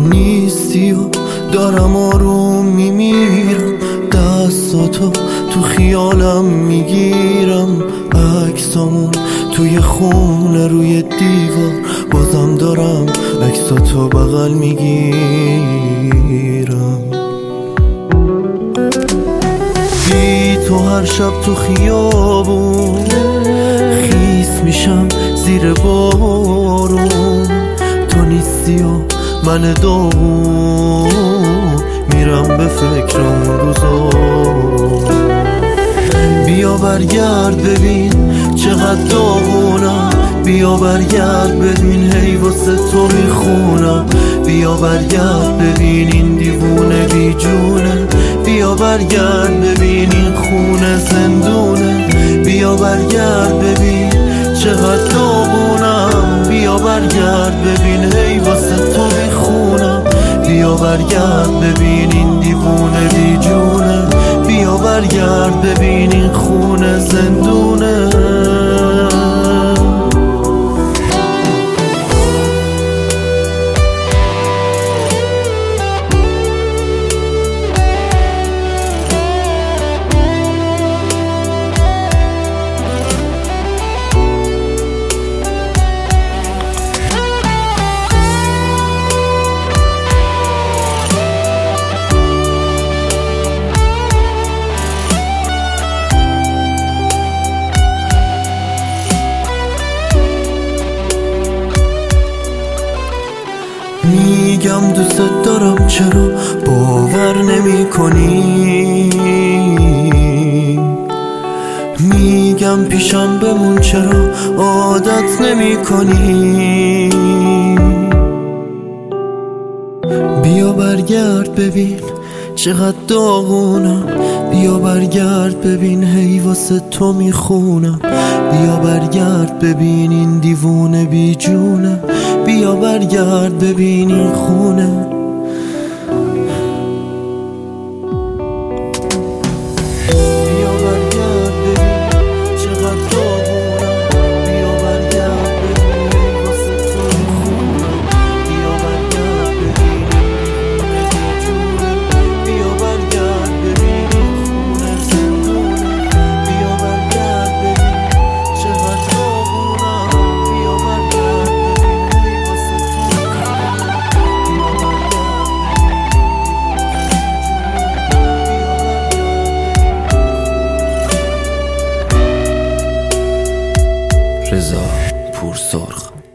نیستی و دارم آروم میمیرم، دستاتو تو خیالم میگیرم، عکسامون توی خونه روی دیوار، بازم دارم عکساتو بغل میگیرم. بی تو هر شب تو خیابون خیس میشم زیر بارون، تو نیستی و من داغون میرم به فکر اون روزا. بیا برگرد ببین چقدر داغونم، بیا برگرد ببین هی واسه تو میخونم، بیا برگرد ببین این دیوونه بی جونه، بیا برگرد ببین این خونه زندونه، بیا برگرد ببین چقدر داغونم، بیا برگرد ببین هی واسه تو میخونم، بیا برگرد ببین این دیوونه بی جونه، بیا برگرد ببین این خونه زندونه. میگم دوست دارم چرا باور نمی کنی، میگم پیشم بمون چرا عادت نمی کنی، بیا برگرد ببین چقدر داغونم، بیا برگرد ببین هی واسه تو میخونم، بیا برگرد ببین این دیوونه بی جونه، بیا برگرد ببین این خونه. بیا برگرد ببین چقدر داغونم، بیا برگرد ببین هی واسه تو میخونم، بیا برگرد ببین این دیوونه بی جونه، بیا برگرد ببین این خونه زندونه، بیا برگرد ببین چقدر داغونم، بیا برگرد ببین هی واسه تو رضا پورسرخ.